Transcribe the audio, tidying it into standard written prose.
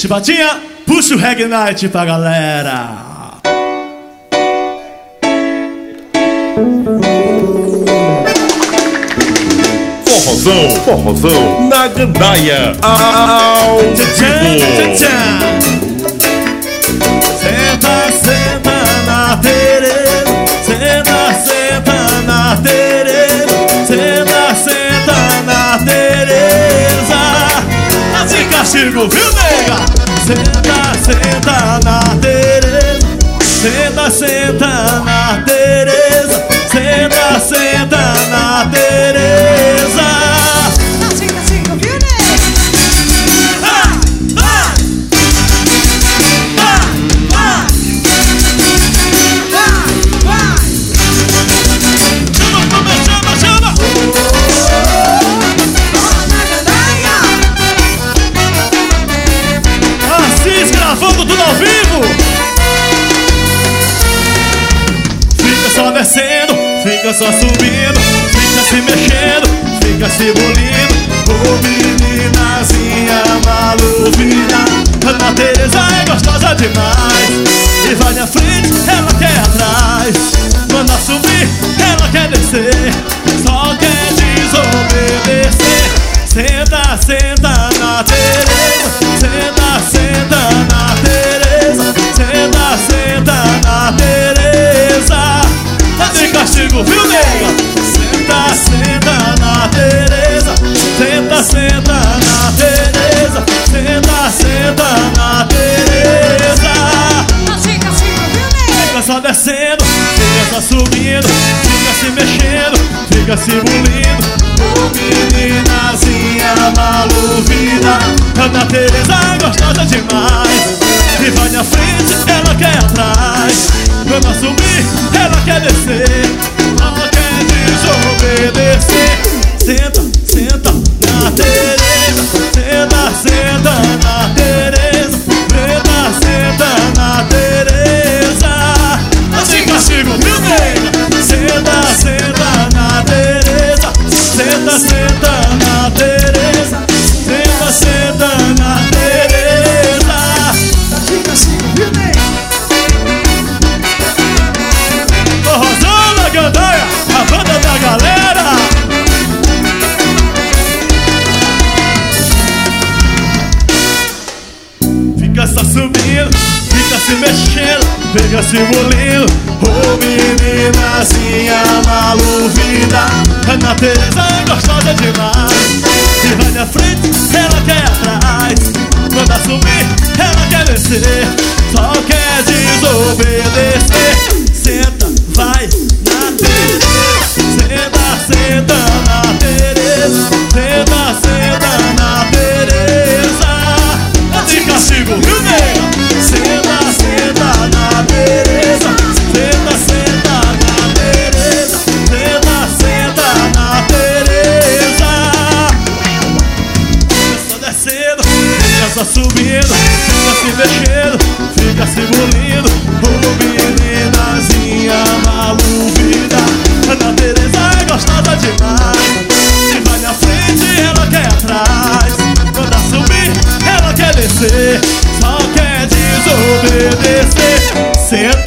Chibatinha, puxa o Reggae Night pra galera. Forrozão na gandaia ao vivo. Senta, senta na Tereza, senta, senta na Tereza, senta, senta na Tereza. Tá de castigo, viu, nega? Senta, senta na Tereza, senta, senta na Tereza, senta, senta na Tereza. Tá de castigo, viu, nega? Gravando tudo ao vivo. Fica só descendo, fica só subindo, fica se mexendo, fica se bolindo. Ô meninazinha maluvida, Ana Tereza é gostosa demais. E vai na frente, ela quer atrás. Manda subir, ela quer descer, só quer desobedecer. Senta, senta na Tereza, senta, senta na Tereza, senta, senta na Tereza. Tá de castigo, viu, nega? Senta, senta na Tereza, senta, senta na Tereza, senta, senta na Tereza. Tá de castigo, viu, nega? Fica só descendo, fica só subindo, fica se mexendo, fica se bulindo. Ô meninazinha maluvida, Ana Tereza é gostosa demais. E vai na frente, ela quer atrás. Quando subir, ela quer descer, ela quer desobedecer. Senta, senta na Tereza, senta, senta na Tereza, senta, senta na Tereza. Tá de castigo, viu, nega? Senta, senta na Tereza, senta, senta na Tereza, senta, senta na Tereza. Tá de castigo, viu, nega? Forrozão na gandaia, a banda da galera. Fica só subindo, fica se mexendo, fica se bolindo. Ô meninazinha maluvida, Ana Tereza é gostosa demais. E vai na frente, ela quer atrás. Manda subir, ela quer descer, só quer desobedecer. Senta, vai na Tereza, senta, senta na Tereza, senta, senta na Tereza. Tá de castigo, viu, nega? Senta, senta na Tereza, senta, senta na Tereza, senta, senta na Tereza. Fica só descendo, fica só subindo, fica se mexendo, fica se bolindo. Ô meninazinha maluvida, Ana Tereza é gostosa demais. E vai na frente, ela quer atrás. Quando subir, ela quer descer, só quer desobedecer. Senta,